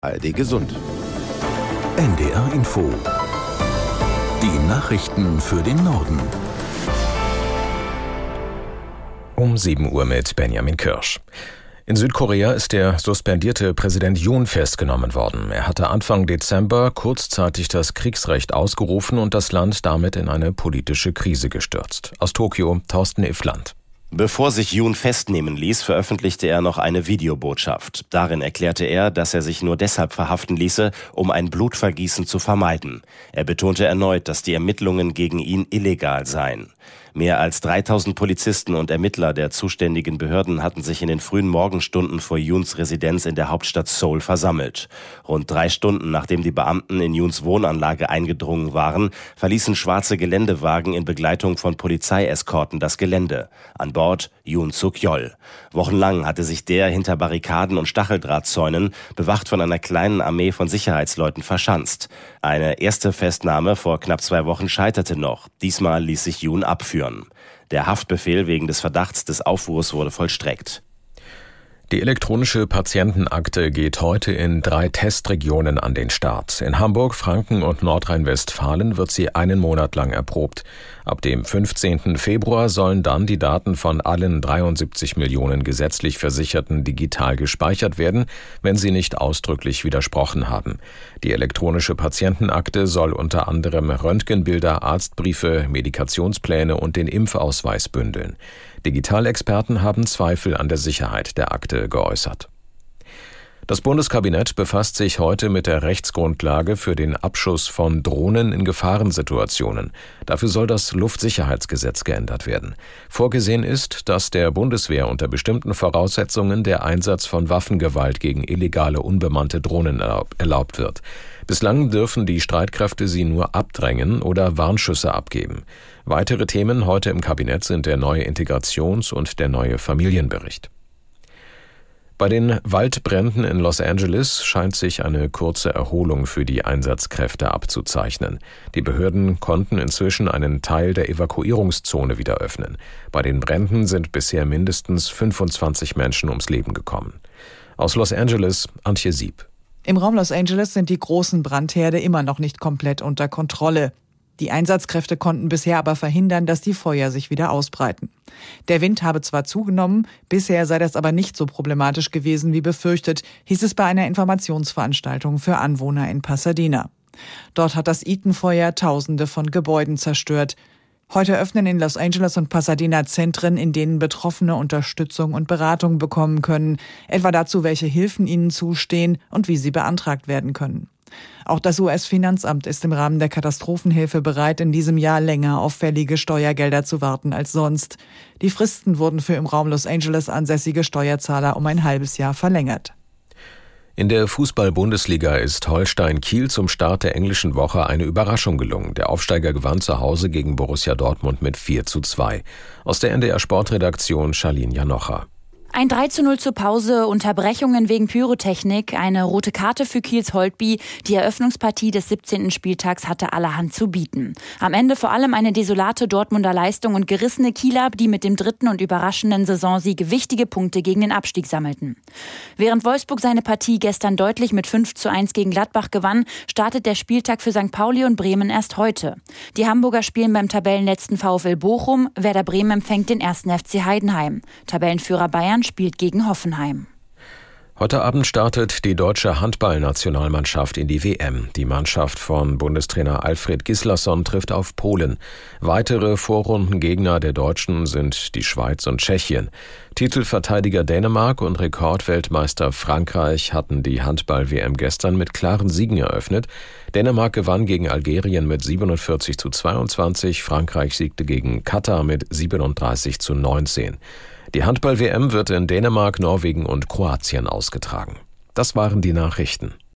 ARD Gesund. NDR Info. Die Nachrichten für den Norden. Um 7 Uhr mit Benjamin Kirsch. In Südkorea ist der suspendierte Präsident Yoon festgenommen worden. Er hatte Anfang Dezember kurzzeitig das Kriegsrecht ausgerufen und das Land damit in eine politische Krise gestürzt. Aus Tokio, Thorsten Iffland. Bevor sich Yoon festnehmen ließ, veröffentlichte er noch eine Videobotschaft. Darin erklärte er, dass er sich nur deshalb verhaften ließe, um ein Blutvergießen zu vermeiden. Er betonte erneut, dass die Ermittlungen gegen ihn illegal seien. Mehr als 3000 Polizisten und Ermittler der zuständigen Behörden hatten sich in den frühen Morgenstunden vor Yoons Residenz in der Hauptstadt Seoul versammelt. Rund 3 Stunden nachdem die Beamten in Yoons Wohnanlage eingedrungen waren, verließen schwarze Geländewagen in Begleitung von Polizeieskorten das Gelände. An Bord Yoon Suk-yeol. Wochenlang hatte sich der hinter Barrikaden und Stacheldrahtzäunen, bewacht von einer kleinen Armee von Sicherheitsleuten, verschanzt. Eine erste Festnahme vor knapp 2 Wochen scheiterte noch. Diesmal ließ sich Yoon abführen. Der Haftbefehl wegen des Verdachts des Aufruhrs wurde vollstreckt. Die elektronische Patientenakte geht heute in 3 Testregionen an den Start. In Hamburg, Franken und Nordrhein-Westfalen wird sie einen Monat lang erprobt. Ab dem 15. Februar sollen dann die Daten von allen 73 Millionen gesetzlich Versicherten digital gespeichert werden, wenn sie nicht ausdrücklich widersprochen haben. Die elektronische Patientenakte soll unter anderem Röntgenbilder, Arztbriefe, Medikationspläne und den Impfausweis bündeln. Digitalexperten haben Zweifel an der Sicherheit der Akte geäußert. Das Bundeskabinett befasst sich heute mit der Rechtsgrundlage für den Abschuss von Drohnen in Gefahrensituationen. Dafür soll das Luftsicherheitsgesetz geändert werden. Vorgesehen ist, dass der Bundeswehr unter bestimmten Voraussetzungen der Einsatz von Waffengewalt gegen illegale unbemannte Drohnen erlaubt wird. Bislang dürfen die Streitkräfte sie nur abdrängen oder Warnschüsse abgeben. Weitere Themen heute im Kabinett sind der neue Integrations- und der neue Familienbericht. Bei den Waldbränden in Los Angeles scheint sich eine kurze Erholung für die Einsatzkräfte abzuzeichnen. Die Behörden konnten inzwischen einen Teil der Evakuierungszone wieder öffnen. Bei den Bränden sind bisher mindestens 25 Menschen ums Leben gekommen. Aus Los Angeles, Antje Sieb. Im Raum Los Angeles sind die großen Brandherde immer noch nicht komplett unter Kontrolle. Die Einsatzkräfte konnten bisher aber verhindern, dass die Feuer sich wieder ausbreiten. Der Wind habe zwar zugenommen, bisher sei das aber nicht so problematisch gewesen wie befürchtet, hieß es bei einer Informationsveranstaltung für Anwohner in Pasadena. Dort hat das Eaton-Feuer Tausende von Gebäuden zerstört. Heute öffnen in Los Angeles und Pasadena Zentren, in denen Betroffene Unterstützung und Beratung bekommen können, etwa dazu, welche Hilfen ihnen zustehen und wie sie beantragt werden können. Auch das US-Finanzamt ist im Rahmen der Katastrophenhilfe bereit, in diesem Jahr länger auf fällige Steuergelder zu warten als sonst. Die Fristen wurden für im Raum Los Angeles ansässige Steuerzahler um ein halbes Jahr verlängert. In der Fußball-Bundesliga ist Holstein Kiel zum Start der englischen Woche eine Überraschung gelungen. Der Aufsteiger gewann zu Hause gegen Borussia Dortmund mit 4:2. Aus der NDR-Sportredaktion Charlene Janocha. Ein 3:0 zur Pause, Unterbrechungen wegen Pyrotechnik, eine rote Karte für Kiels Holtby. Die Eröffnungspartie des 17. Spieltags hatte allerhand zu bieten. Am Ende vor allem eine desolate Dortmunder Leistung und gerissene Kieler, die mit dem 3. und überraschenden Saisonsieg wichtige Punkte gegen den Abstieg sammelten. Während Wolfsburg seine Partie gestern deutlich mit 5:1 gegen Gladbach gewann, startet der Spieltag für St. Pauli und Bremen erst heute. Die Hamburger spielen beim Tabellenletzten VfL Bochum, Werder Bremen empfängt den 1. FC Heidenheim. Tabellenführer Bayern spielt gegen Hoffenheim. Heute Abend startet die deutsche Handballnationalmannschaft in die WM. Die Mannschaft von Bundestrainer Alfred Gislason trifft auf Polen. Weitere Vorrundengegner der Deutschen sind die Schweiz und Tschechien. Titelverteidiger Dänemark und Rekordweltmeister Frankreich hatten die Handball-WM gestern mit klaren Siegen eröffnet. Dänemark gewann gegen Algerien mit 47:22, Frankreich siegte gegen Katar mit 37:19. Die Handball-WM wird in Dänemark, Norwegen und Kroatien ausgetragen. Das waren die Nachrichten.